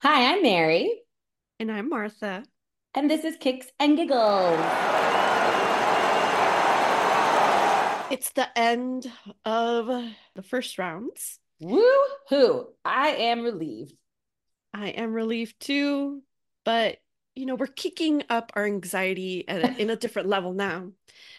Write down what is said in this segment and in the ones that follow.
Hi, I'm Mary, And I'm Martha. and this is Kicks and Giggles. It's the end of the first rounds. Woo-hoo! I am relieved. I am relieved too, but we're kicking up our anxiety in a different level now.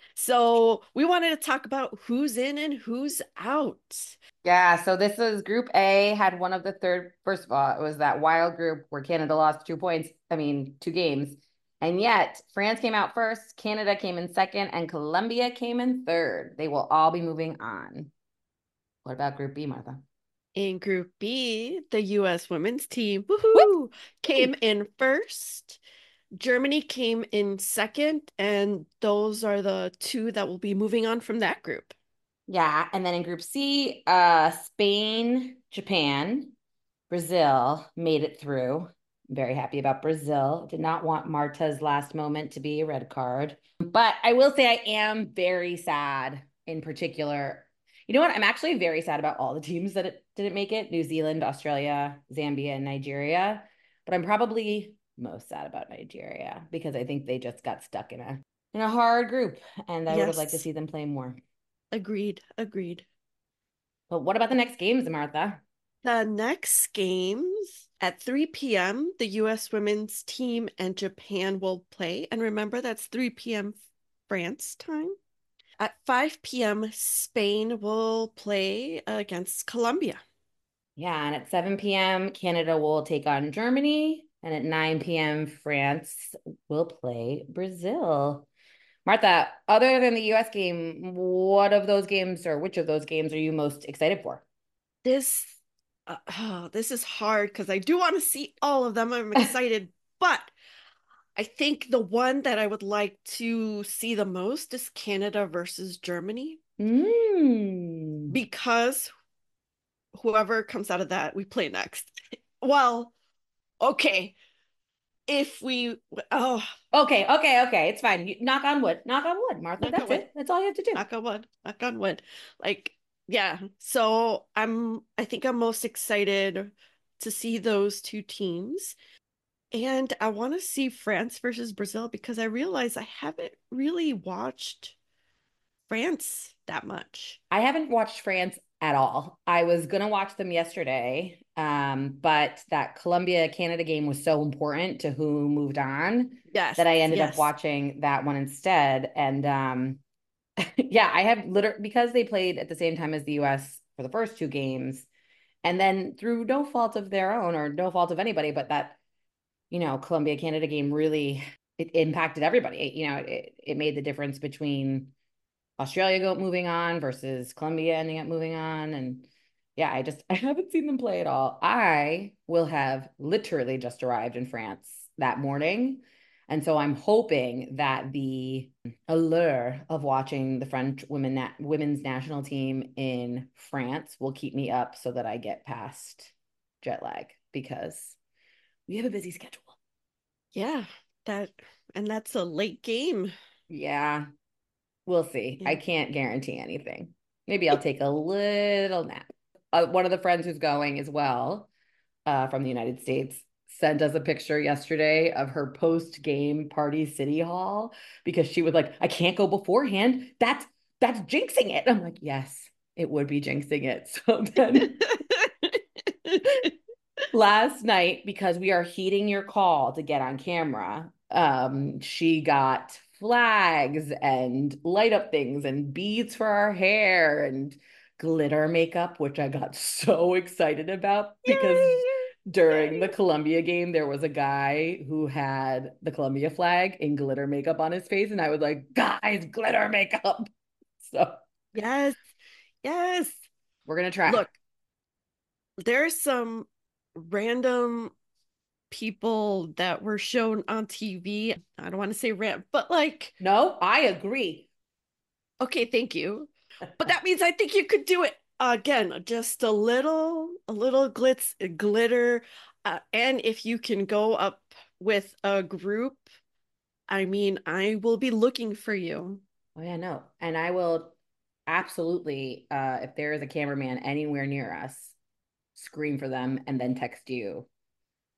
So we wanted to talk about who's in and who's out. Yeah, so this is Group A, had one of the third. First of all, it was that wild group where Canada lost 2 points. I mean, two games. And yet, France came out first, Canada came in second, and Colombia came in third. They will all be moving on. What about Group B, Martha? In Group B, the US women's team, Woo! woohoo, came in first. Germany came in second, and those are the two that will be moving on from that group. Yeah, and then in Group C, Spain, Japan, Brazil made it through. I'm very happy about Brazil. Did not want Marta's last moment to be a red card. But I will say I am very sad in particular. You know what? I'm actually very sad about all the teams that didn't make it: New Zealand, Australia, Zambia, and Nigeria. But I'm probably most sad about Nigeria because I think they just got stuck in a hard group and I would have liked to Yes, see them play more. agreed, agreed. But what about the next games, Martha? The next games at 3 p.m., the US women's team and Japan will play. And remember, that's 3 p.m. France time. At 5 p.m., Spain will play against Colombia. Yeah, and at 7 p.m., Canada will take on Germany. And at 9 p.m., France will play Brazil. Martha, other than the US game, what of those games or which of those games are you most excited for? This this is hard because I do want to see all of them. I'm excited, but I think the one that I would like to see the most is Canada versus Germany Mm. because whoever comes out of that, we play next. Well, okay. If we, oh, Okay. It's fine. Knock on wood. Knock on wood, Martha. knock on That's wood, it. That's all you have to do. knock on wood, knock on wood. Like, yeah. So I think I'm most excited to see those two teams. And I want to see France versus Brazil because I realize I haven't really watched France that much. I haven't watched France at all. I was gonna watch them yesterday, but that Colombia Canada game was so important to who moved on Yes, that I ended up yes. watching that one instead. And yeah, I have literally because they played at the same time as the US for the first two games, and then through no fault of their own or no fault of anybody, but that Colombia Canada game really it impacted everybody. It made the difference between moving on versus Colombia ending up moving on. And yeah, I haven't seen them play at all. I will have literally just arrived in France that morning. And so I'm hoping that the allure of watching the French women's national team in France will keep me up so that I get past jet lag because we have a busy schedule. Yeah, that and that's a late game. Yeah, we'll see. I Yeah. can't guarantee anything. Maybe I'll take a little nap. One of the friends who's going as well, from the United States, sent us a picture yesterday of her post-game party city hall because she was like, I can't go beforehand. That's jinxing it. I'm like, yes, it would be jinxing it. So then last night, because we are heeding your call to get on camera, she got flags and light up things and beads for our hair and glitter makeup, which I got so excited about because Yay! during the Yay! Columbia game, there was a guy who had the Columbia flag in glitter makeup on his face, and I was like, guys, glitter makeup. So Yes, yes. we're gonna try. Look, there's some random people that were shown on TV. I don't want to say rant, but like, No, I agree. okay, thank you. But that means I think you could do it again, just a little glitter. And if you can go up with a group, I mean, I will be looking for you. Oh yeah, no. And I will absolutely, if there is a cameraman anywhere near us, scream for them and then text you.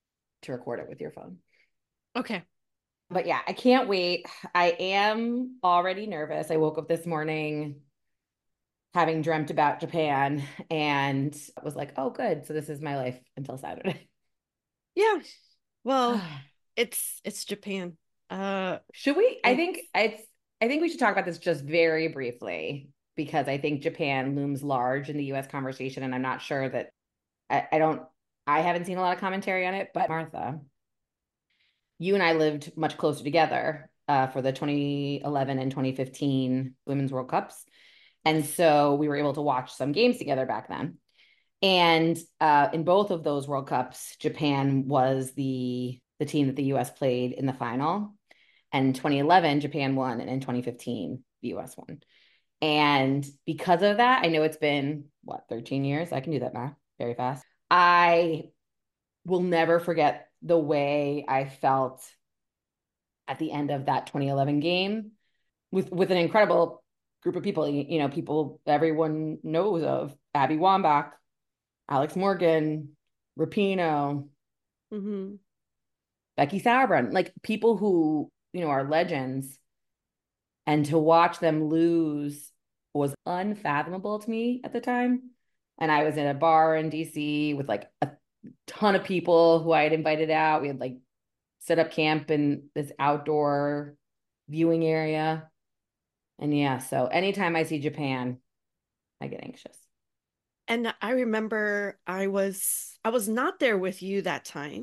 to record it with your phone. Okay. But yeah, I can't wait. I am already nervous. I woke up this morning having dreamt about Japan and was like, oh, good. So this is my life until Saturday. Yeah. Well, it's Japan. Should we? It's I think we should talk about this just very briefly because I think Japan looms large in the US conversation. And I'm not sure that I don't, I haven't seen a lot of commentary on it, but Martha, you and I lived much closer together for the 2011 and 2015 Women's World Cups. And yes. so we were able to watch some games together back then. And in both of those World Cups, Japan was the team that the US played in the final. And in 2011, Japan won, and in 2015, the US won. And because of that, I know it's been what, 13 years? I can do that math very fast. I will never forget the way I felt at the end of that 2011 game with an incredible group of people, people everyone knows of: Abby Wambach, Alex Morgan, Rapinoe, Mm-hmm. Becky Sauerbrunn, like people who, are legends. And to watch them lose was unfathomable to me at the time. And I was in a bar in DC with like a ton of people who I had invited out. We had like set up camp in this outdoor viewing area. And yeah, so anytime I see Japan, I get anxious. And I remember I was not there with you that time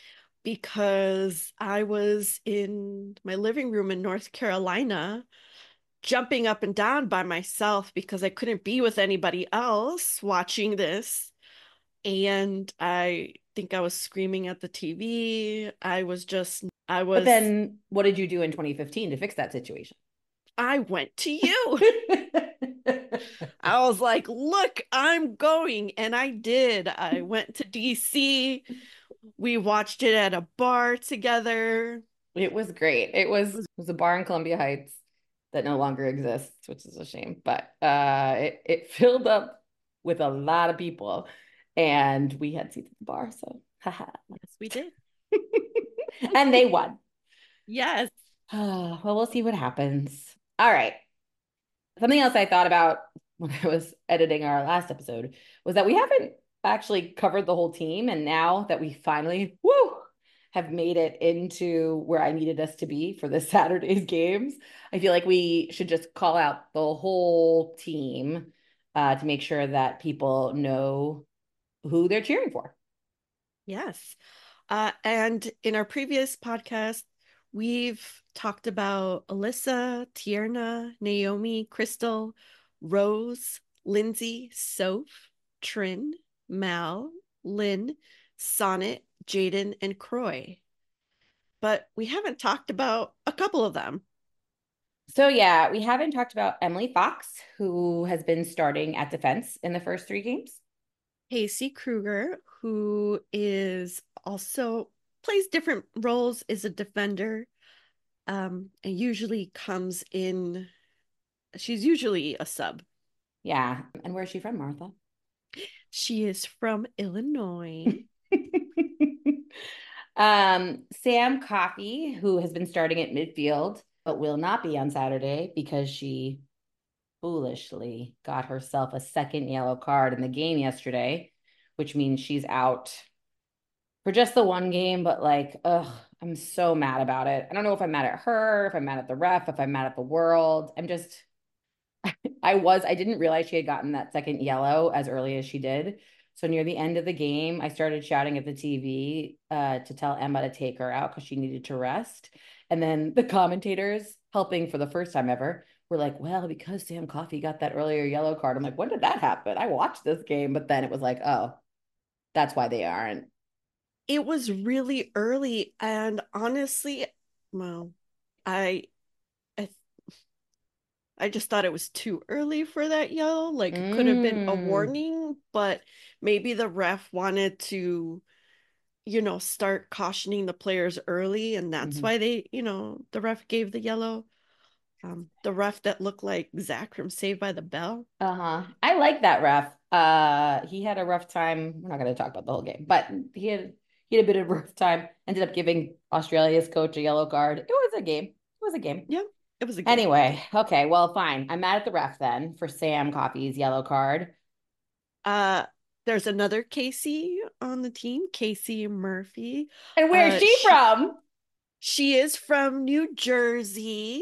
because I was in my living room in North Carolina jumping up and down by myself because I couldn't be with anybody else watching this. And I think I was screaming at the TV. But then what did you do in 2015 to fix that situation? I went to you. I was like, look, I'm going. And I did. I went to DC. We watched it at a bar together. It was great. It was a bar in Columbia Heights that no longer exists, which is a shame. But it filled up with a lot of people, and we had seats at the bar. So, haha. Yes, we did. And they won. Yes. Well, we'll see what happens. All right. Something else I thought about when I was editing our last episode was that we haven't actually covered the whole team. And now that we finally, have made it into where I needed us to be for this Saturday's games, I feel like we should just call out the whole team to make sure that people know who they're cheering for. Yes. And in our previous podcast, we've talked about Alyssa, Tierna, Naomi, Crystal, Rose, Lindsay, Soph, Trin, Mal, Lynn, Sonnet, Jaden, and Croy. But we haven't talked about a couple of them. So, yeah, we haven't talked about Emily Fox, who has been starting at defense in the first three games. Casey Kruger, who is also plays different roles, is a defender, and usually comes in. She's usually a sub. Yeah. And where's she from, Martha? She is from Illinois. Sam Coffey, who has been starting at midfield, but will not be on Saturday because she foolishly got herself a second yellow card in the game yesterday, which means she's out for just the one game. But like, ugh, I'm so mad about it. I don't know if I'm mad at her, if I'm mad at the ref, if I'm mad at the world. I didn't realize she had gotten that second yellow as early as she did. So near the end of the game, I started shouting at the TV to tell Emma to take her out because she needed to rest. And then the commentators, helping for the first time ever, were like, well, because Sam Coffey got that earlier yellow card. I'm like, when did that happen? I watched this game. But then it was like, oh, that's why they aren't. It was really early, and honestly, well, I I, I just thought it was too early for that yellow. Like it could have been a Mm. warning, but maybe the ref wanted to, start cautioning the players early, and that's Mhm. why the ref gave the yellow. The ref that looked like Zach from Saved by the Bell. Uh-huh. I like that ref. He had a rough time. We're not going to talk about the whole game, but He had a bit of rough time. Ended up giving Australia's coach a yellow card. It was a game. It was a game. Yeah, it was a game. Anyway, okay, well, fine. I'm mad at the ref then for Sam Coffey's yellow card. Uh, there's another Casey on the team, Casey Murphy. And where's Uh, she she from? she is from New Jersey.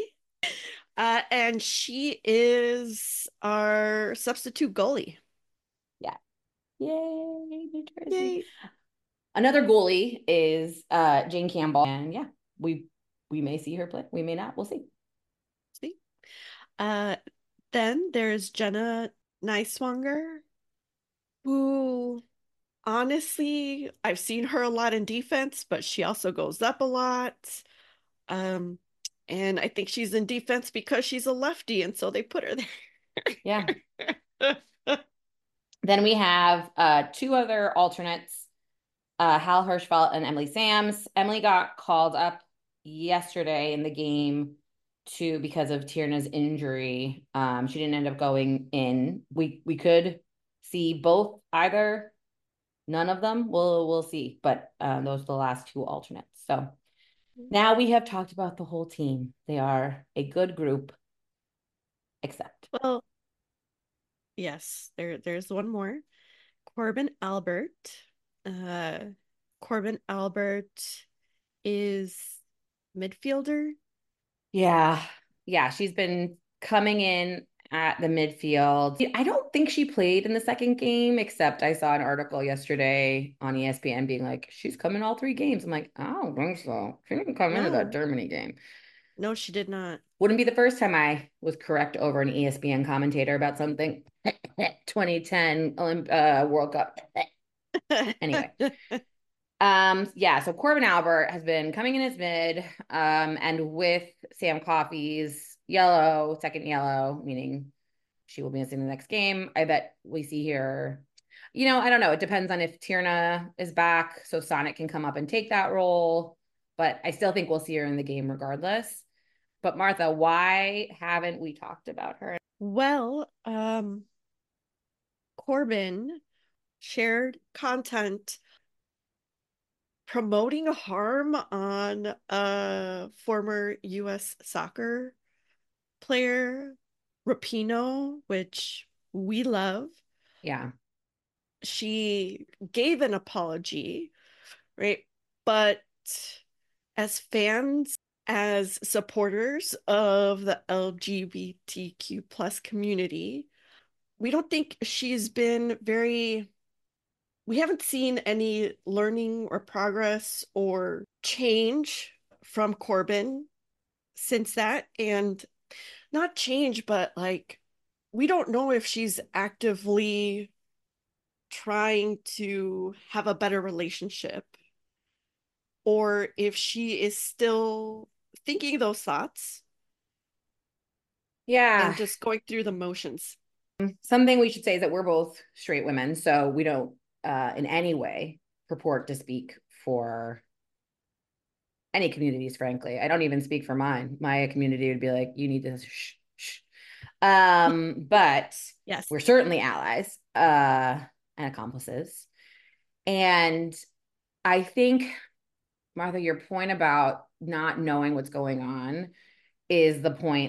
And she is our substitute goalie. Yeah. Yay, New Jersey. Yay. Another goalie is Jane Campbell. And yeah, we we may see her play. We may not. We'll see. See? Uh, then there's Jenna Neiswanger, who honestly, I've seen her a lot in defense, but she also goes up a lot. Um, and I think she's in defense because she's a lefty, and so they put her Yeah. there. Then we have two other alternates, Hal Hirschfeld and Emily Sams. Emily got called up yesterday in the game to because of Tierna's injury. She didn't end up going in. We could see both, either, none of them. We'll see. But those are the last two alternates. So now we have talked about the whole team. They are a good group, except Well, yes, there's one more. Corbin Albert. Uh, Corbin Albert is midfielder. yeah, yeah, she's been coming in at the midfield. I don't think she played in the second game, except I saw an article yesterday on ESPN being like, she's come in all three games. I'm like, I don't think so. She didn't come into that No, Germany game. no, she did not. Wouldn't be the first time I was correct over an ESPN commentator about something. 2010 World Cup. Anyway. Yeah, so Corbin Albert has been coming in as mid, and with Sam Coffey's yellow, second yellow, meaning she will be missing the next game. I bet we see here. I don't know. It depends on if Tierna is back, so Sonic can come up and take that role. But I still think we'll see her in the game regardless. But Martha, why haven't we talked about her? Well, Corbin shared content promoting harm on a former US soccer player, Rapino, which we love. Yeah. She gave an apology, right? But as fans, as supporters of the LGBTQ plus community, we don't think she's been very, we haven't seen any learning or progress or change from Corbin since that. And not change, but like, we don't know if she's actively trying to have a better relationship or if she is still thinking those thoughts Yeah. and just going through the motions. Something we should say is that we're both straight women, so we don't in any way purport to speak for any communities, frankly. I don't even speak for mine. My community would be like, you need to shh, shh. But Yes. we're certainly allies and accomplices. And I think, Martha, your point about not knowing what's going on is the point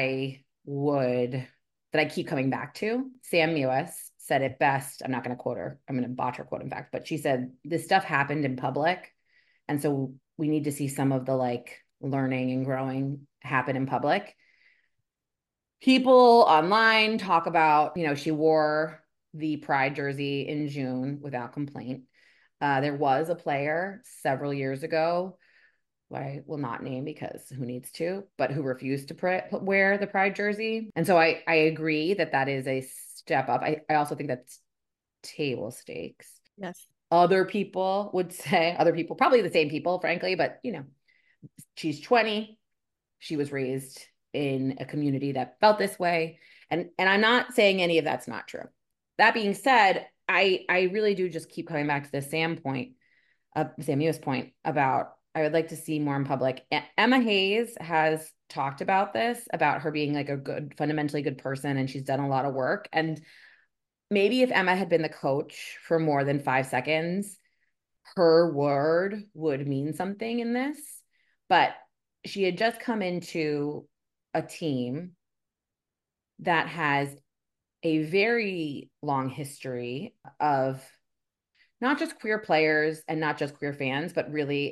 that I keep coming back to. Sam Mewis said it best. I'm not going to quote her. I'm going to botch her quote, in fact, but she said this stuff happened in public, and so we need to see some of the like learning and growing happen in public. People online talk about, she wore the Pride jersey in June without complaint. There was a player several years ago who I will not name because who needs to, but who refused to wear the Pride jersey. And so I agree that that is a step up. I also think that's table stakes. Yes. Other people would say, other people, probably the same people, frankly, but she's 20. She was raised in a community that felt this way. And I'm not saying any of that's not true. That being said, I really do just keep coming back to the Sam Mewis point about I would like to see more in public. Emma Hayes has talked about this, about her being like a good, fundamentally good person, and she's done a lot of work. And maybe if Emma had been the coach for more than 5 seconds, her word would mean something in this, but she had just come into a team that has a very long history of not just queer players and not just queer fans, but really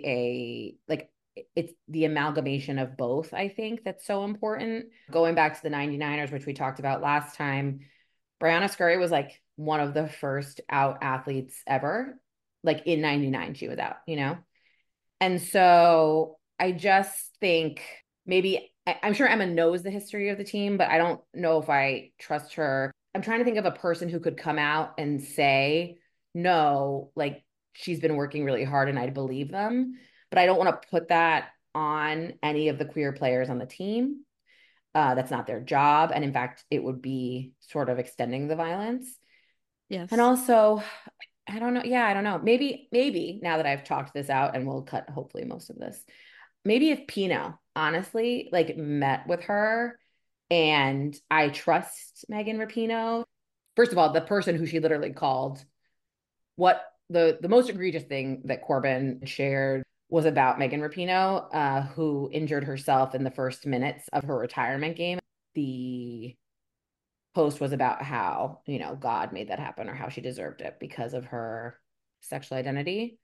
it's the amalgamation of both, I think, that's so important. Going back to the 99ers, which we talked about last time, Brianna Scurry was like one of the first out athletes ever. Like in 99, she was out, you know? And so I just think maybe I'm sure Emma knows the history of the team, but I don't know if I trust her. I'm trying to think of a person who could come out and say, no, like she's been working really hard and I believe them. But I don't want to put that on any of the queer players on the team. That's not their job. And in fact, it would be sort of extending the violence. And Yes. also, I don't know. Yeah, I don't know. Maybe now that I've talked this out and we'll cut hopefully most of this, maybe if Pino honestly like met with her and I trust Megan Rapinoe. First of all, the person who she literally called what the most egregious thing that Corbin shared was about Megan Rapinoe, who injured herself in the first minutes of her retirement game. The post was about how, you know, God made that happen or how she deserved it because of her sexual identity.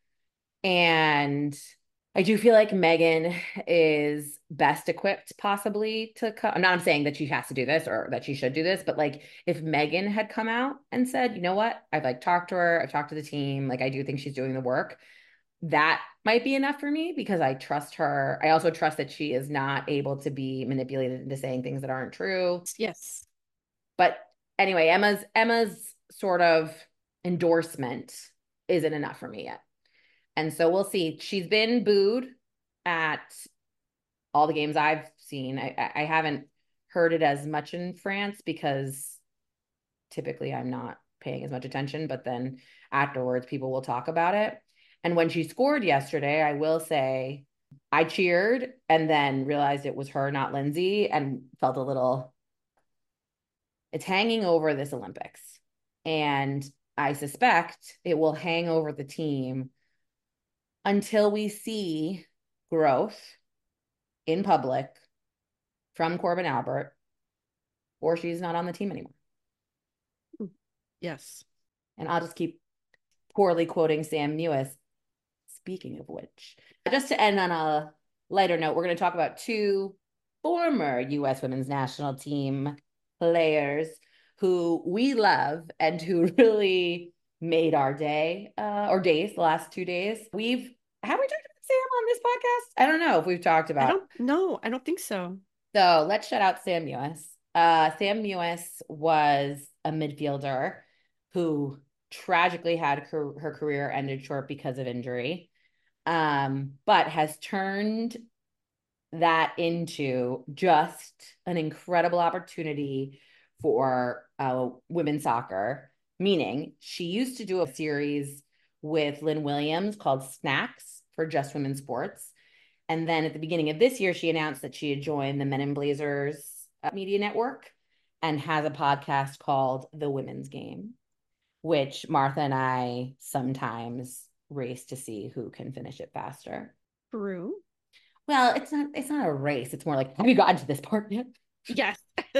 And I do feel like Megan is best equipped possibly to come. I'm saying that she has to do this or that she should do this, but like if Megan had come out and said, you know what, I've like talked to her, I've talked to the team, like I do think she's doing the work, that might be enough for me because I trust her. I also trust that she is not able to be manipulated into saying things that aren't true. Yes. But anyway, Emma's sort of endorsement isn't enough for me yet. And so we'll see. She's been booed at all the games I've seen. I haven't heard it as much in France because typically I'm not paying as much attention, but then afterwards people will talk about it. And when she scored yesterday, I will say I cheered and then realized it was her, not Lindsay, and felt a little, it's hanging over this Olympics. And I suspect it will hang over the team until we see growth in public from Corbin Albert, or she's not on the team anymore. Yes. And I'll just keep poorly quoting Sam Mewis. Speaking of which, just to end on a lighter note, we're going to talk about two former U.S. women's national team players who we love and who really made our day or days, the last 2 days. Have we talked about Sam on this podcast? I don't know if we've talked I about. don't know. I don't think so. So let's shout out Sam Mewis. Sam Mewis was a midfielder who tragically had her career ended short because of injury, but has turned that into just an incredible opportunity for women's soccer. Meaning, she used to do a series with Lynn Williams called Snacks for Just Women's Sports. And then at the beginning of this year, she announced that she had joined the Men in Blazers media network and has a podcast called The Women's Game, which Martha and I sometimes race to see who can finish it faster. True. Well, it's not a race. It's more like, have you gotten to this part yet? Yes.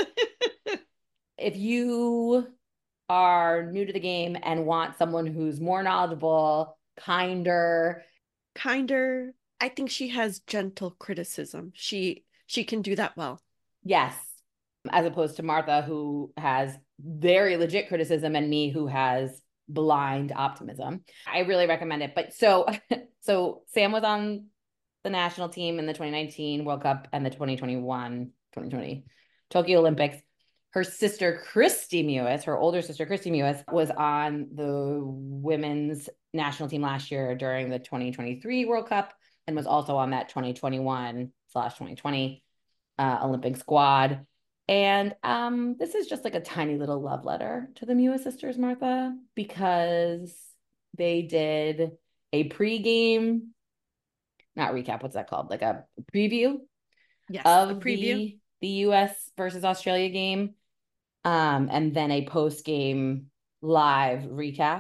If you are new to the game and want someone who's more knowledgeable, kinder, Kinder. I think she has gentle criticism. She can do that well. yes, as opposed to Martha, who has very legit criticism, and me, who has blind optimism. I really recommend it. But so Sam was on the national team in the 2019 World Cup and the 2020 Tokyo Olympics. Her sister, Christy Mewis, her older sister, Christy Mewis, was on the women's national team last year during the 2023 World Cup and was also on that 2021/2020 Olympic squad. And this is just like a tiny little love letter to the Mewis sisters, Martha, because they did a pregame, not recap, what's that called? Like a preview Yes, a of preview. the US versus Australia game, and then a post game live recap.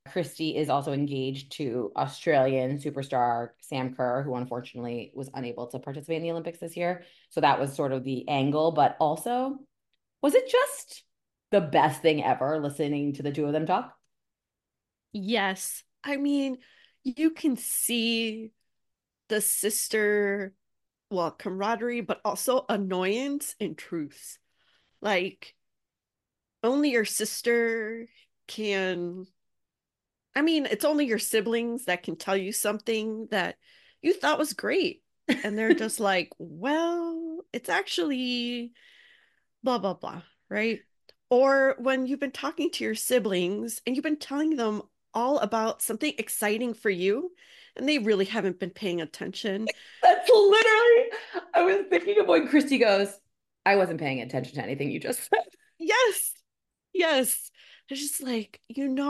Christy is also engaged to Australian superstar Sam Kerr, who unfortunately was unable to participate in the Olympics this year. So that was sort of the angle. But also, was it just the best thing ever listening to the two of them talk? Yes. I mean, you can see the sister, well, camaraderie, but also annoyance and truths. Like, only your sister can, I mean, it's only your siblings that can tell you something that you thought was great. And they're just like, well, it's actually blah, blah, blah, right? Or when you've been talking to your siblings and you've been telling them all about something exciting for you, and they really haven't been paying attention. That's literally, I was thinking of when Christy goes, I wasn't paying attention to anything you just said. Yes, yes. It's just like,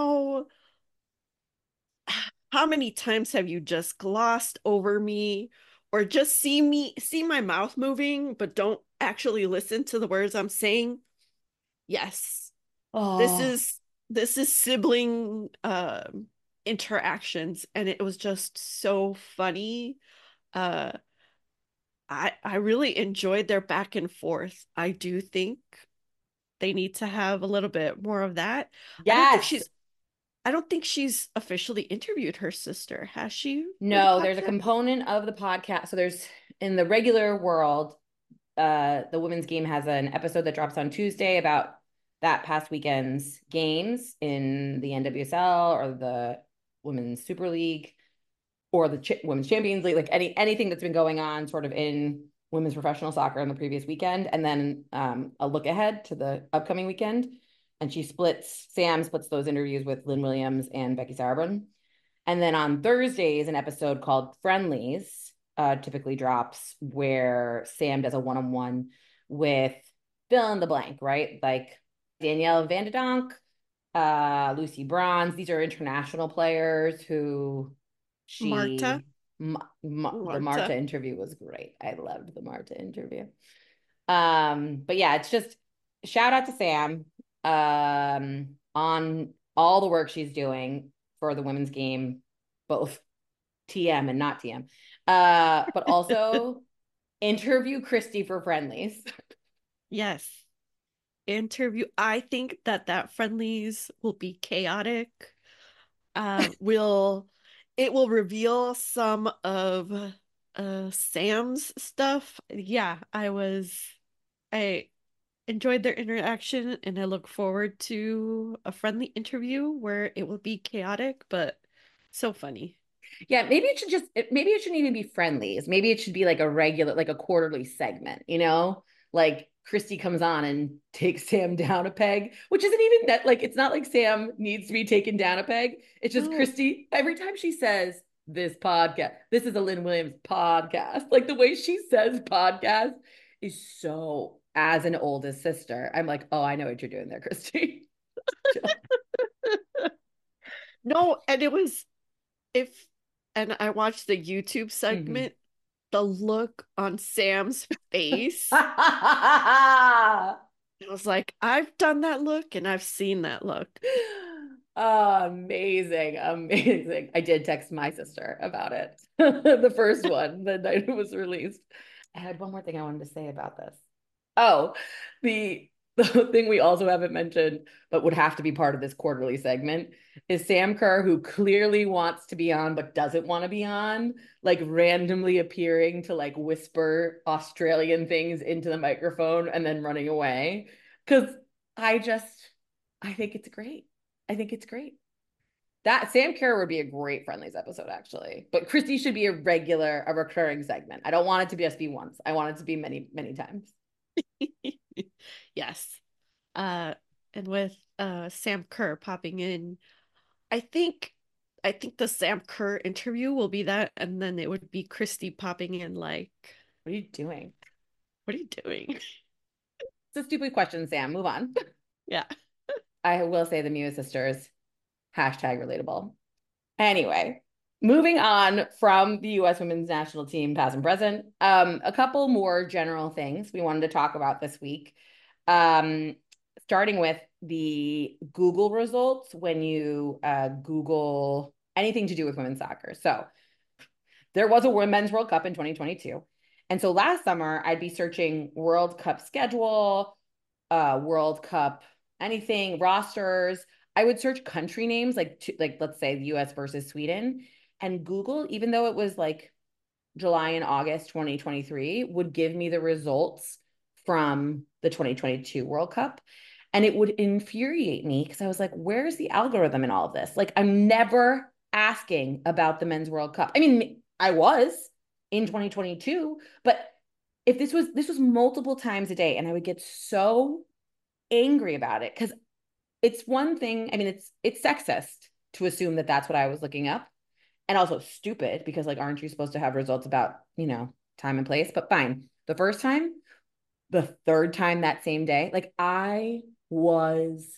how many times have you just glossed over me or just see my mouth moving, but don't actually listen to the words I'm saying? Yes. This Oh, is this is sibling interactions, and it was just so funny. Uh I really enjoyed their back and forth. I do think they need to have a little bit more of that. I don't think yes. she's I don't think she's officially interviewed her sister, has she, for the No, there's a podcast? component of the podcast. So there's in the regular world, the women's game has an episode that drops on Tuesday about that past weekend's games in the NWSL or the Women's Super League or the Women's Champions League, like anything that's been going on sort of in women's professional soccer in the previous weekend, and then a look ahead to the upcoming weekend. And Sam splits those interviews with Lynn Williams and Becky Sauerbrunn. And then on Thursdays, an episode called Friendlies typically drops where Sam does a one-on-one with fill in the blank, right? Like Danielle Van de Donk, Lucy Bronze. These are international players who Marta. she the Marta Marta. interview was great. I loved the Marta interview. But yeah, it's just shout out to Sam on all the work she's doing for the women's game, both TM and not TM. But also interview Christy for friendlies. Yes. Interview. I think that friendlies will be chaotic. Will it will reveal some of Sam's stuff. Yeah, I enjoyed their interaction, and I look forward to a friendly interview where it will be chaotic but so funny. Yeah, maybe it shouldn't even be friendlies. Maybe it should be like a regular, like a quarterly segment, you know? Like Christy comes on and takes Sam down a peg, which isn't even that, like, it's not like Sam needs to be taken down a peg. It's just No. Christy, every time she says this podcast, this is a Lynn Williams podcast, like the way she says podcast is so as an oldest sister. I'm like, oh, I know what you're doing there, Christy. No, and it was if and I watched the YouTube Mhm. segment, the look on Sam's face. I was like, I've done that look and I've seen that look. Oh, amazing, amazing. I did text my sister about it. The first one, the night it was released. I had one more thing I wanted to say about this. Oh, the thing we also haven't mentioned, but would have to be part of this quarterly segment, is Sam Kerr, who clearly wants to be on but doesn't want to be on, like randomly appearing to like whisper Australian things into the microphone and then running away. Because I just, I think it's great. I think it's great. That Sam Kerr would be a great Friendlies episode, actually. But Christy should be a recurring segment. I don't want it to just be once. I want it to be many, many times. Yes. Uh and with Sam Kerr popping in, I think I think the Sam Kerr interview will be that, and then it would be Christy popping in like, What are you doing? what are you doing? It's a stupid question, Sam. Move on. Yeah. I will say the Muse sisters, hashtag relatable. Anyway, moving on from the US women's national team, past and present, a couple more general things we wanted to talk about this week. Um, Starting with the Google results when you Google anything to do with women's soccer. So there was a Women's World Cup in 2022. And so last summer, I'd be searching World Cup schedule, World Cup anything, rosters. I would search country names like let's say the US versus Sweden. And Google, even though it was like July and August 2023, would give me the results from the 2022 World Cup. And it would infuriate me because I was like, where's the algorithm in all of this? Like, I'm never asking about the men's World Cup. I mean, I was in 2022, but if this was multiple times a day, and I would get so angry about it because it's one thing. I mean, it's sexist to assume that that's what I was looking up, and also stupid because like, aren't you supposed to have results about time and place? But fine. The first time, the third time that same day, like I was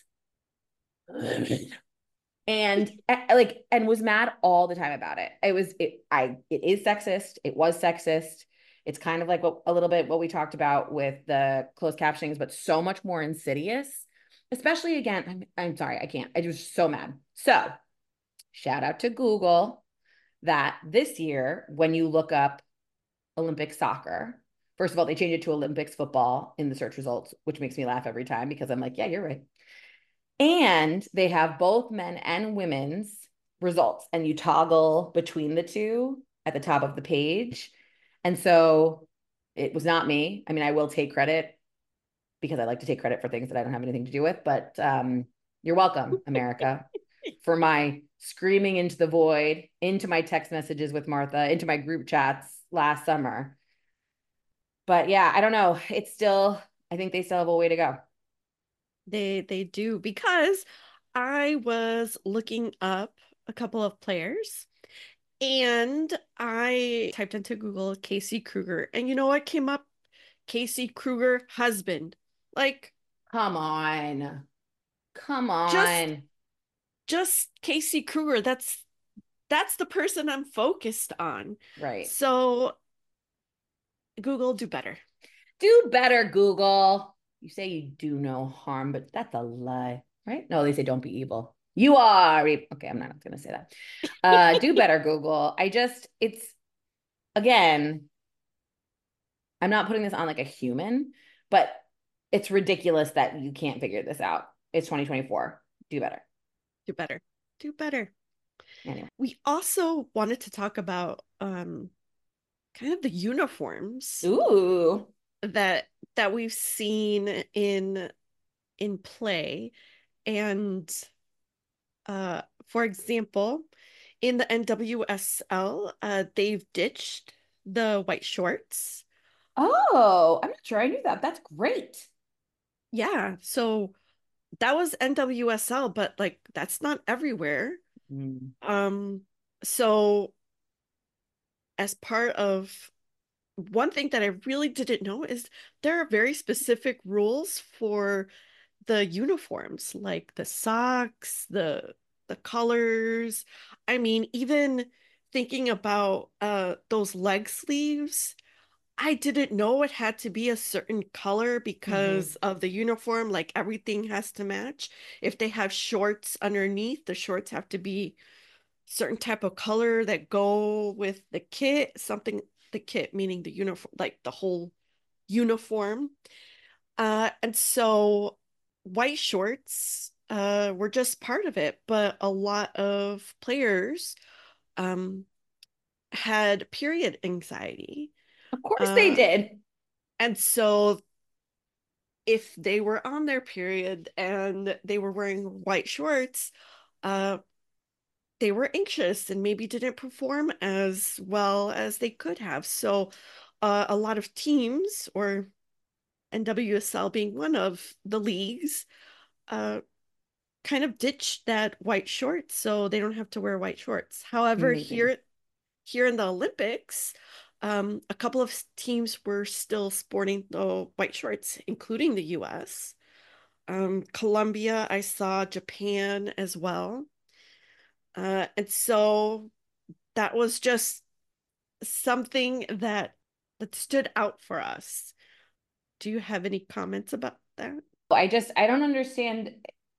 and was mad all the time about it. It is sexist. It was sexist. It's kind of like a little bit what we talked about with the closed captionings, but so much more insidious. Especially again, I'm sorry, I can't. I was so mad. So shout out to Google that this year, when you look up Olympic soccer, first of all, they changed it to Olympics football in the search results, which makes me laugh every time because I'm like, yeah, you're right. And they have both men and women's results, and you toggle between the two at the top of the page. And so it was not me. I mean, I will take credit because I like to take credit for things that I don't have anything to do with, but you're welcome, America, for my screaming into the void, into my text messages with Martha, into my group chats last summer. But yeah, I don't know. I think they still have a way to go. They do, because I was looking up a couple of players and I typed into Google Casey Kruger, and you know what came up? Casey Kruger husband. Like, Come on. Come just on. just Casey Kruger. That's the person I'm focused on. Right. So Google, do better. Do better, Google. You say you do no harm, but that's a lie, right? No, they say don't be evil. You are. Okay, I'm not going to say that. Do better, Google. It's again, I'm not putting this on like a human, but it's ridiculous that you can't figure this out. It's 2024. Do better. Do better. Do better. Anyway. We also wanted to talk about kind of the uniforms Ooh. that that we've seen in play. And for example, in the NWSL, they've ditched the white shorts. Oh, I'm not sure I knew that. That's great. Yeah, so that was NWSL, but like that's not everywhere. Mm. Um, so as part of one thing that I really didn't know is there are very specific rules for the uniforms, like the socks, the colors. I mean, even thinking about those leg sleeves, I didn't know it had to be a certain color Mm-hmm. because of the uniform, like everything has to match. If they have shorts underneath, the shorts have to be certain type of color that go with the kit, something, the kit meaning the uniform, like the whole uniform. And so white shorts were just part of it, but a lot of players um had period anxiety. Of course they Uh did. and so if they were on their period and they were wearing white shorts, uh they were anxious and maybe didn't perform as well as they could have. So a lot of teams, or NWSL being one of the leagues, uh kind of ditched that white shorts so they don't have to wear white shorts. However, Amazing. here in the Olympics, a couple of teams were still sporting the white shorts, including the US. Colombia, I saw Japan as well. And so that was just something that stood out for us. Do you have any comments about that? I don't understand.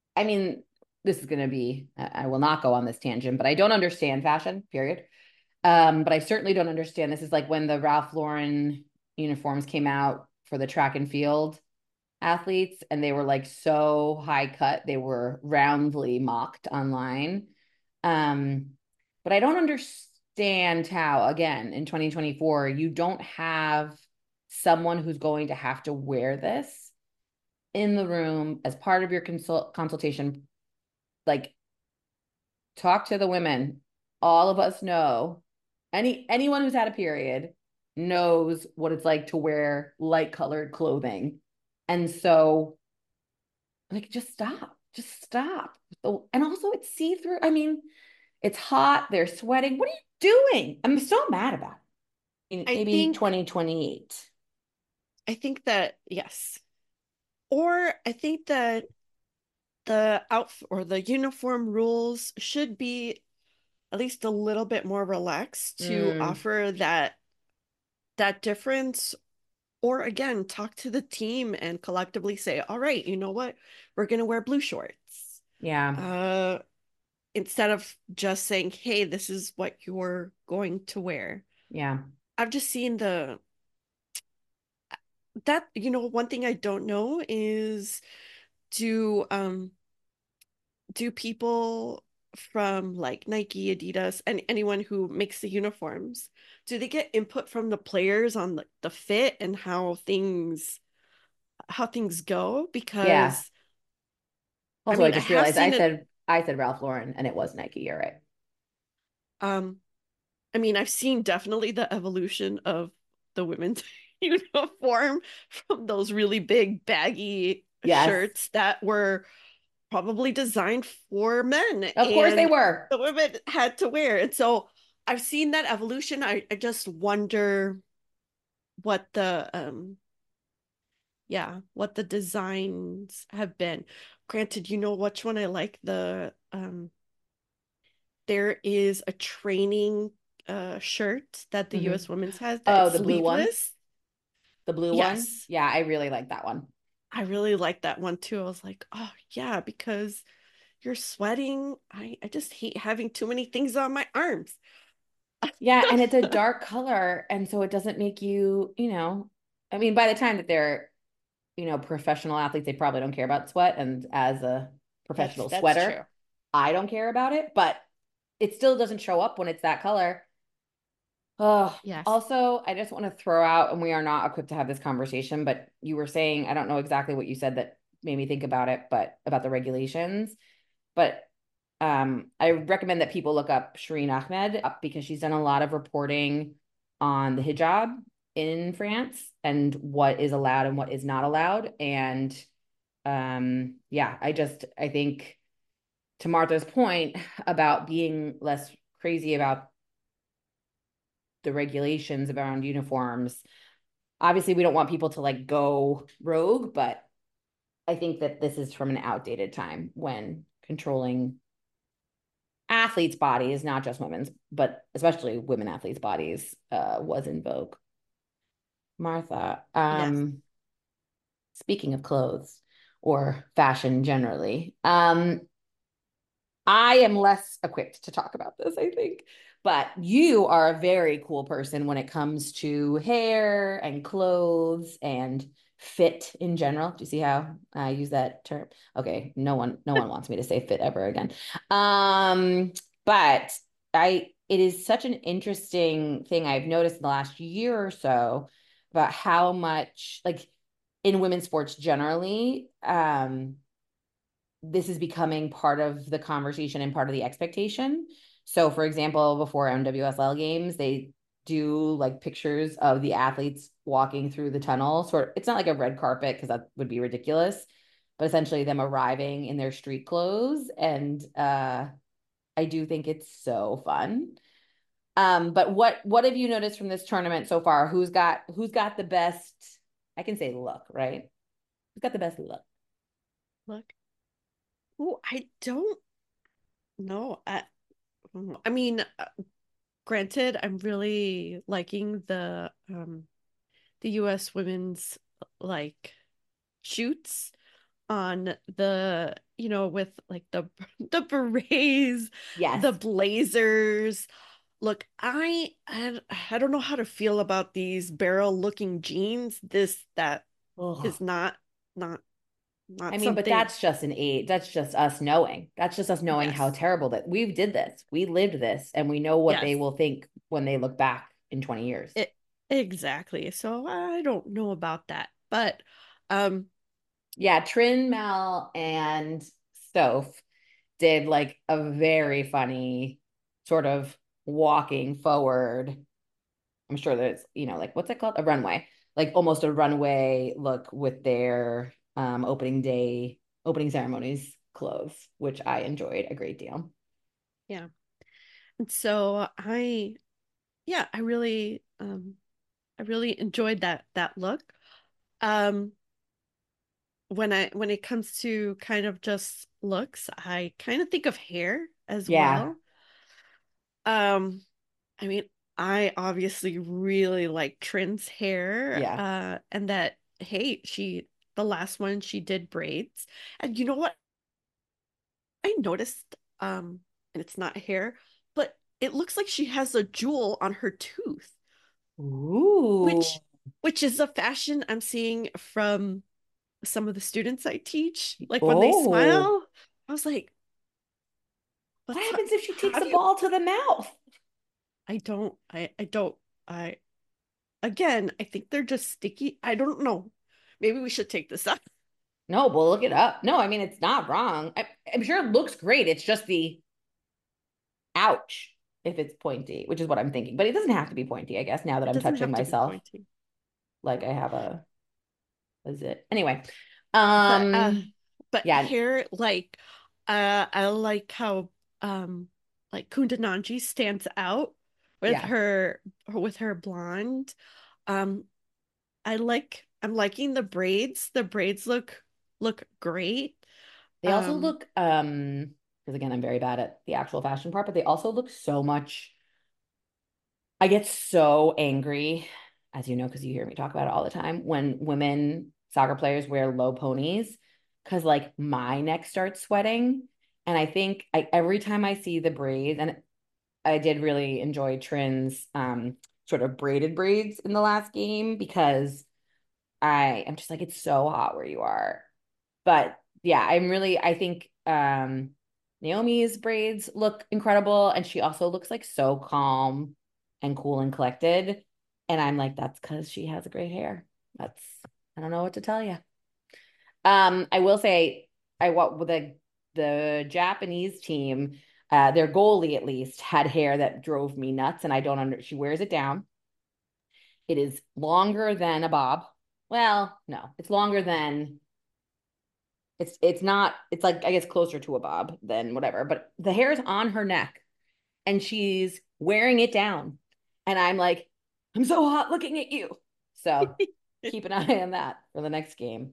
I mean, this is going to be, I will not go on this tangent, but I don't understand fashion, period. But I certainly don't understand. This is like when the Ralph Lauren uniforms came out for the track and field athletes, and they were like so high cut, they were roundly mocked online. Um, but I don't understand how, again, in 2024, you don't have someone who's going to have to wear this in the room as part of your consultation. Like, talk to the women. All of us know, anyone who's had a period knows what it's like to wear light colored clothing. And so, like, just stop. Just stop. And also it's see-through. I mean, it's hot, they're sweating. What are you doing? I'm so mad about it. I Maybe think 2028. I think that yes. Or I think that the outfit or the uniform rules should be at least a little bit more relaxed to Mm, offer that difference. Or again, talk to the team and collectively say, all right, you know what? We're gonna wear blue shorts. yeah. Uh Instead of just saying, hey, this is what you're going to wear. Yeah. I've just seen the that, one thing I don't know is do do people from like Nike, Adidas, and anyone who makes the uniforms, do they get input from the players on the fit and how things go? Yeah. Because I Also, I mean, I just have realized seen it. I said Ralph Lauren and it was Nike. You're right. Um, I mean, I've seen definitely the evolution of the women's uniform from those really big baggy Yes. shirts that were probably designed for men Of course they and were. the women had to wear. And so I've seen that evolution. I just wonder what the designs have been. Granted, you know which one I like. There is a training shirt that the Hmm. US Women's has that Oh, it's the blue one, sleeveless. the blue one. Yes. Yeah, I really like that one. I really like that one too. I was like, oh yeah, because you're sweating. I just hate having too many things on my arms. Yeah, and it's a dark color, and so it doesn't make you, I mean, by the time that they're, professional athletes, they probably don't care about sweat. And as a That's professional that's true. sweater, I don't care about it, but it still doesn't show up when it's that color. Oh, Yes. also, I just want to throw out, and we are not equipped to have this conversation, but you were saying, I don't know exactly what you said that made me think about it, but about the regulations. But I recommend that people look up Shireen Ahmed because she's done a lot of reporting on the hijab in France and what is allowed and what is not allowed. And yeah, I think to Martha's point about being less crazy about the regulations around uniforms. Obviously, we don't want people to like go rogue, but I think that this is from an outdated time when controlling athletes' bodies, not just women's, but especially women athletes' bodies, was in vogue. Martha, Yes. speaking of clothes or fashion generally, I am less equipped to talk about this, I think. But you are a very cool person when it comes to hair and clothes and fit in general. Do you see how I use that term? Okay, no one wants me to say fit ever again. But it is such an interesting thing I've noticed in the last year or so about how much like in women's sports generally, this is becoming part of the conversation and part of the expectation. So, for example, before NWSL games, they do like pictures of the athletes walking through the tunnel. It's not like a red carpet because that would be ridiculous, but essentially them arriving in their street clothes. And I do think it's so fun. But what have you noticed from this tournament so far? Who's got the best? I can say look, right? Who's got the best look? Look. Oh, I don't know. I mean, granted, I'm really liking the US women's like shoots. on the, with like the berets, the Yes. blazers. Look, I don't know how to feel about these barrel looking jeans. This that Ugh. is not I not mean, but something. that's just an age. That's just us knowing. That's just us knowing how Yes. terrible that we did this. We lived this, and we know what they Yes. will think when they look back in 20 years. It exactly. So I don't know about that. But um Yeah, Trin, Mel, and Soph did like a very funny sort of walking forward. I'm sure there's, like what's it called? A runway. Like almost a runway look with their opening ceremonies clothes, which I enjoyed a great deal. yeah. And so yeah, I really enjoyed that look. Um when it comes to kind of just looks, I kind of think of hair as Yeah, well. Um I mean, I obviously really like Trin's hair, yeah. and that, hey, the last one she did braids. And you know what? I noticed, and it's not hair, but it looks like she has a jewel on her tooth, Ooh. which which is a fashion I'm seeing from some of the students I teach. Like when they Oh. smile, I was like, What what's happens if she how takes a do you ball to the mouth? I don't I again, I think they're just sticky. I don't know. Maybe we should take this up. No, we'll look it up. No, I mean it's not wrong. I'm sure it looks great. It's just the ouch if it's pointy, which is what I'm thinking. But it doesn't have to be pointy, I guess, now that It I'm doesn't touching have to be myself pointy. like I have a zit. Anyway, But yeah, hair, like, I like how like Kunda Nanji stands out with yeah. her blonde. Um I'm liking the braids. The braids look great. They also Um look because again, I'm very bad at the actual fashion part, but they also look so much. I get so angry, as you know, because you hear me talk about it all the time, when women soccer players wear low ponies, because like my neck starts sweating. And I think every time I see the braids, and I did really enjoy Trin's sort of braided braids in the last game because I am just like, it's so hot where you are. But yeah, I think Naomi's braids look incredible. And she also looks like so calm and cool and collected. And I'm like, that's because she has great hair. That's, I don't know what to tell you. I will say, I what with the Japanese team, their goalie at least had hair that drove me nuts, and I don't under. She wears it down. It is longer than a bob. Well, no, it's longer than it's not. It's like I guess closer to a bob than whatever. But the hair is on her neck, and she's wearing it down, and I'm like, I'm so hot looking at you. So keep an eye on that for the next game.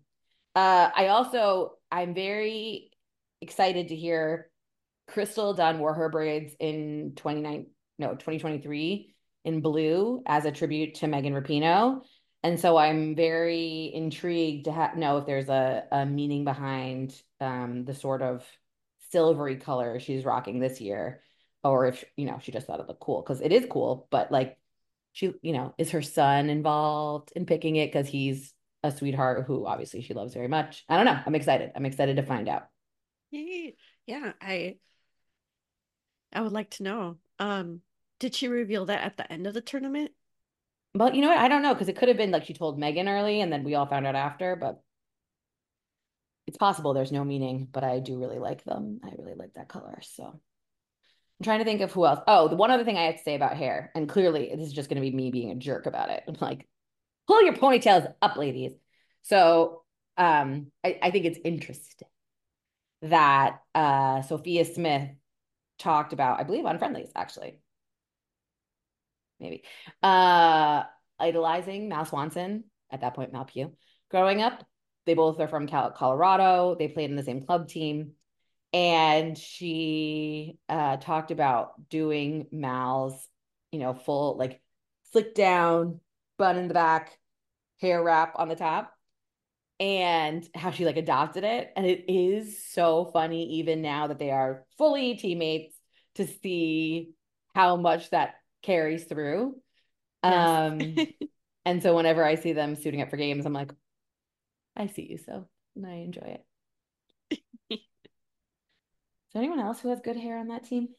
I'm very excited to hear Crystal Dunn wore her braids in 2023 in blue as a tribute to Megan Rapinoe. And so I'm very intrigued to know if there's a meaning behind the sort of silvery color she's rocking this year, or if, she just thought it looked cool because it is cool, but like is her son involved in picking it because he's a sweetheart who obviously she loves very much. I don't know. I'm excited. I'm excited to find out. yeah, I would like to know. Did she reveal that at the end of the tournament? But you know what? I don't know because it could have been like she told Megan early and then we all found out after, but it's possible there's no meaning, but I do really like them. I really like that color. So I'm trying to think of who else. Oh, the one other thing I have to say about hair, and clearly this is just going to be me being a jerk about it. I'm like, pull your ponytails up, ladies. So I think it's interesting that Sophia Smith talked about, I believe on Friendlies, actually, maybe, uh, idolizing Mal Swanson, at that point, Mal Pugh. Growing up, they both are from Colorado. They played in the same club team. And she talked about doing Mal's, full, like, slick down, bun in the back, hair wrap on the top. and how she like adopted it. And it is so funny, even now that they are fully teammates, to see how much that carries through. Yes. And so whenever I see them suiting up for games, I'm like, I see you, so and I enjoy it. Is there anyone else who has good hair on that team?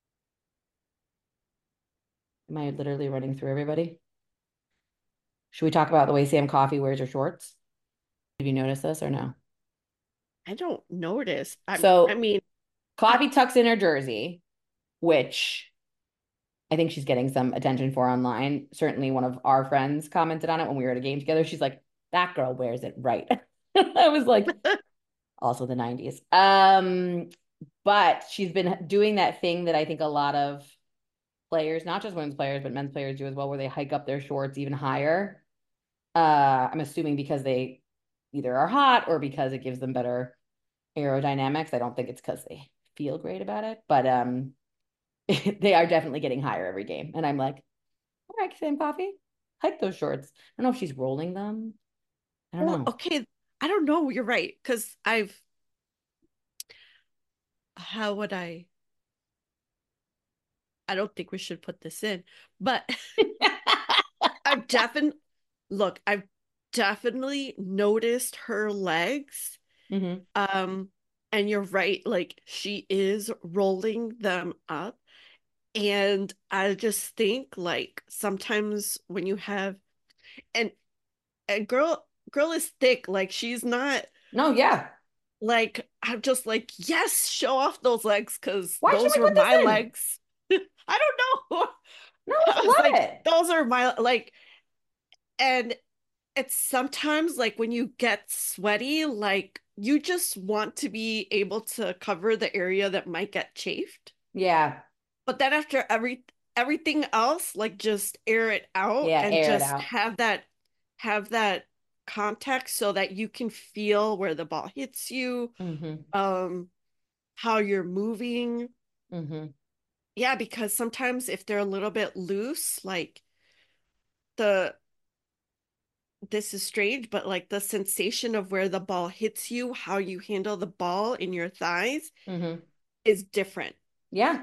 Am I literally running through everybody? Should we talk about the way Sam Coffey wears her shorts? Have you noticed this or no? I don't notice. I So mean, I, Coffey tucks in her jersey, which I think she's getting some attention for online. Certainly, one of our friends commented on it when we were at a game together. She's like, "That girl wears it right." I was like, also the 90s. But she's been doing that thing that I think a lot of players, not just women's players, but men's players do as well, where they hike up their shorts even higher. I'm assuming because they either are hot or because it gives them better aerodynamics. I don't think it's because they feel great about it, but they are definitely getting higher every game. And I'm like, all right, Sam Coffee, hike those shorts. I don't know if she's rolling them. I don't well, know. okay, I don't know. You're right. Because how would I don't think we should put this in, but I've definitely, look, I've definitely noticed her legs. Mm-hmm. Um, and you're right, like she is rolling them up. And I just think like sometimes when you have and a girl is thick, like she's not No, yeah. like I'm just like, yes, show off those legs because Why should those we were put this my in? legs. I don't know. No, I I was love like, it. those are my like, and it's sometimes like when you get sweaty, like you just want to be able to cover the area that might get chafed. Yeah. But then after everything else, like just air it out Yeah, and air it just out. have that context so that you can feel where the ball hits you, Mm-hmm. um, how you're moving. Mm-hmm. Yeah, because sometimes if they're a little bit loose, like the this is strange, but like the sensation of where the ball hits you, how you handle the ball in your thighs Mm-hmm. is different. Yeah.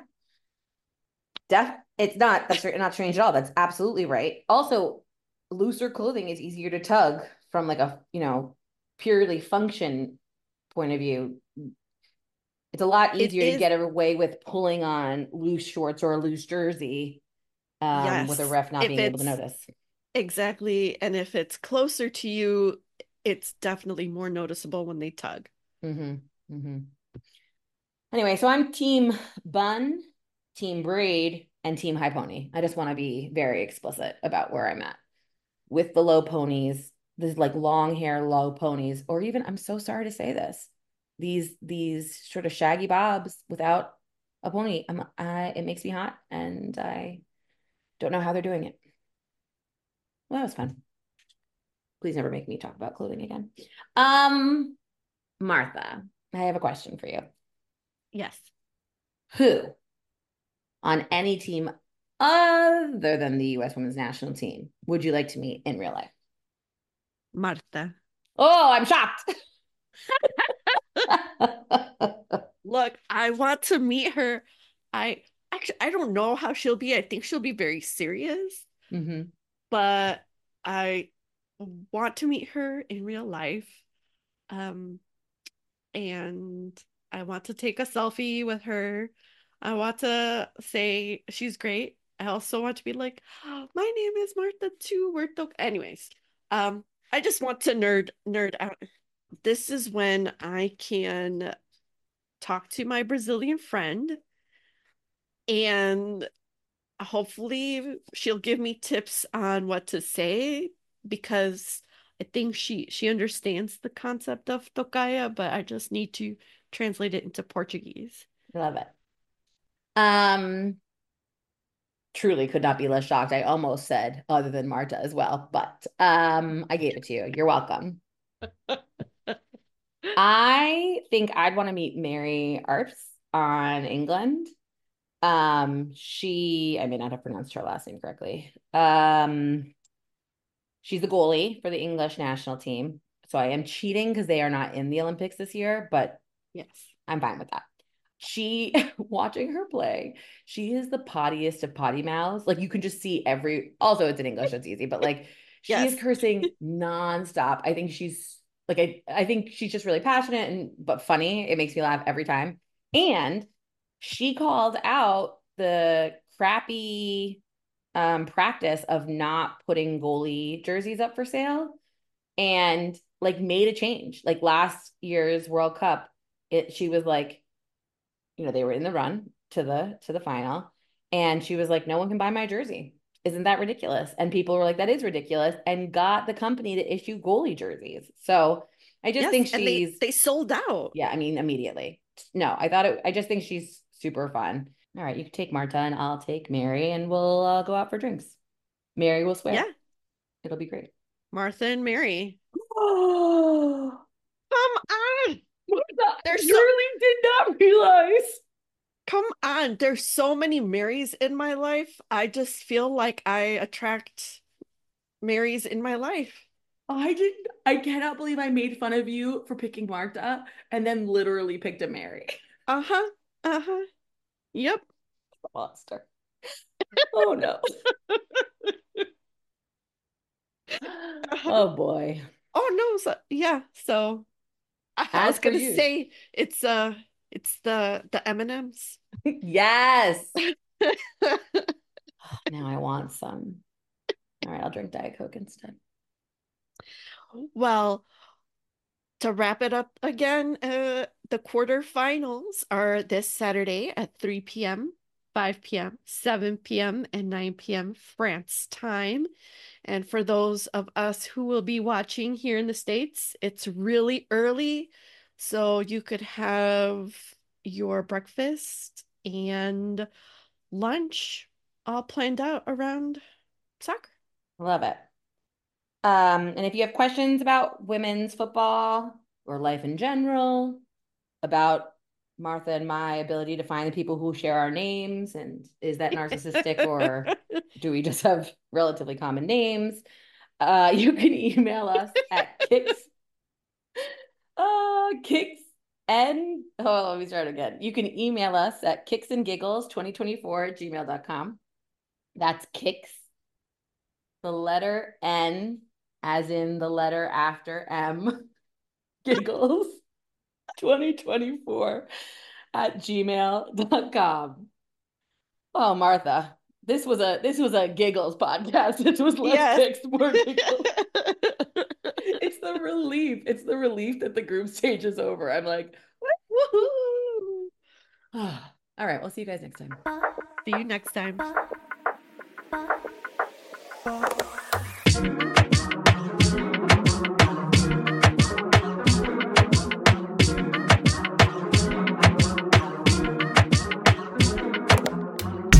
It's not, that's not strange at all. That's absolutely right. Also, looser clothing is easier to tug from like a, purely function point of view. It's a lot It easier to is, get away with pulling on loose shorts or a loose jersey, with a yes, ref not if being able to it's notice. exactly, and if it's closer to you, it's definitely more noticeable when they tug. Mm-hmm. Mm-hmm. Anyway, so I'm team bun, team braid, and team high pony. I just want to be very explicit about where I'm at with the low ponies, these like long hair low ponies, or even, I'm so sorry to say this, these sort of shaggy bobs without a pony. It makes me hot, and I don't know how they're doing it. Well, that was fun. Please never make me talk about clothing again. Um, Martha, I have a question for you. Yes, Who on any team other than the US women's national team would you like to meet in real life? Marta. Oh, I'm shocked. Look, I want to meet her. I actually I don't know how she'll be. I think she'll be very serious, Mm-hmm. but I want to meet her in real life. Um, and I want to take a selfie with her. I want to say she's great. I also want to be like, oh, my name is Martha too. We're anyways. Um, I just want to nerd out. This is when I can talk to my Brazilian friend and hopefully she'll give me tips on what to say because I think she understands the concept of tocaia, but I just need to translate it into Portuguese. Love it. Um, Truly could not be less shocked. I almost said other than Marta as well, but I gave it to you. You're welcome. I think I'd want to meet Mary Arps on England. I may not have pronounced her last name correctly. She's the goalie for the English national team. So I am cheating because they are not in the Olympics this year, but Yes. I'm fine with that. She, watching her play, she is the pottiest of potty mouths. Like you can just see also it's in English, it's easy, but like she is Yes. cursing nonstop. I think she's like, I think she's just really passionate but funny. It makes me laugh every time. And she called out the crappy practice of not putting goalie jerseys up for sale and like made a change. Like last year's World Cup, she was like, they were in the run to the final, and she was like, no one can buy my jersey. Isn't that ridiculous? And people were like, that is ridiculous, and got the company to issue goalie jerseys. So I just Yes. think And they she's, they sold out. yeah, I mean, immediately. No, I just think she's super fun. All right, you can take Marta and I'll take Mary and we'll go out for drinks. Mary will Yeah. swear. It'll be great. Martha and Mary. Oh, Come on. I There's so literally did not realize. come on. There's so many Marys in my life. I just feel like I attract Marys in my life. I cannot believe I made fun of you for picking Marta and then literally picked a Mary. Uh-huh. Uh-huh. Yep. Monster. Oh no. Uh-huh. Oh boy. Oh no, so yeah. So I As was for gonna you. say it's the M&Ms. Yes. Now I want some. All right, I'll drink Diet Coke instead. Well, to wrap it up again, the quarterfinals are this Saturday at 3 p.m., 5 p.m., 7 p.m., and 9 p.m. France time. And for those of us who will be watching here in the States, it's really early. So you could have your breakfast and lunch all planned out around soccer. Love it. And if you have questions about women's football or life in general, about Martha and my ability to find the people who share our names, and is that narcissistic or do we just have relatively common names? You can email us at kicks and oh, let me start again. You can email us at kicksandgiggles2024@gmail.com. That's kicks, the letter N, as in the letter after M, giggles 2024 at gmail.com. Oh, Martha, this was a giggles podcast. This was less Yes. kicks, more giggles. It's the relief. It's the relief that the group stage is over. I'm like, Woohoo! all right, we'll see you guys next time. See you next time.